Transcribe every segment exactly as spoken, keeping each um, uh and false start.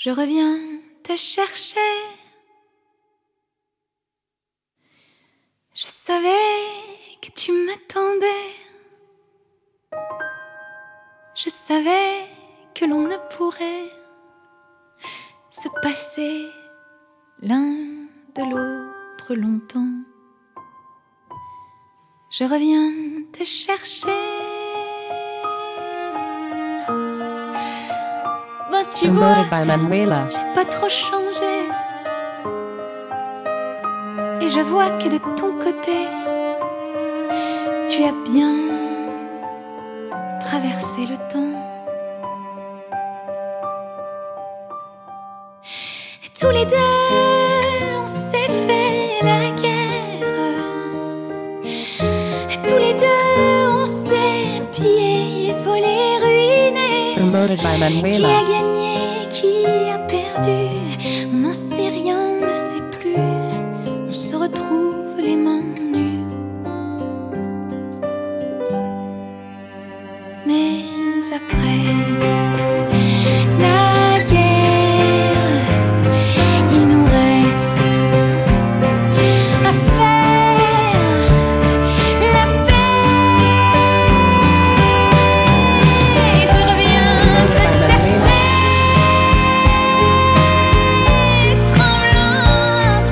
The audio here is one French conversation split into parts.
Je reviens te chercher. Je savais que tu m'attendais. Je savais que l'on ne pourrait se passer l'un de l'autre longtemps. Je reviens te chercher. Ben tu vois, j'ai pas trop changé. Et je vois que de ton côté, tu as bien traversé le temps. Et tous les deux, on s'est fait la guerre. Et tous les deux, on s'est pillé, volé, ruiné. Qui a gagné, qui a perdu, on n'en sait rien, on ne sait plus. On se retrouve les mains nues. Mais après la guerre, il nous reste à faire la paix. Je reviens te chercher, tremblante,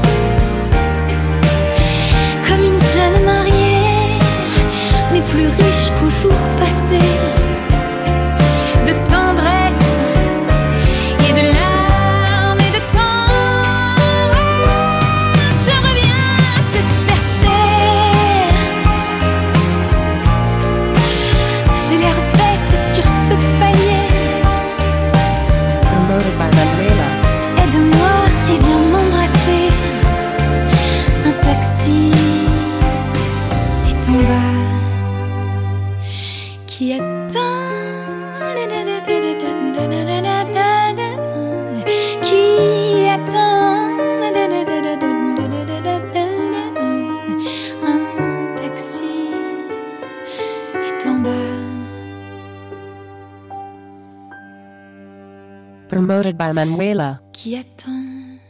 comme une jeune mariée, mais plus riche qu'au jour passé. De tendresse et de larmes et de temps. Je reviens te chercher. J'ai l'air bête sur ce palier. Aide-moi et viens m'embrasser. Un taxi est en bas qui attend. Qui attend. Un taxi est en bas. Promoted by Manuela. Qui attend.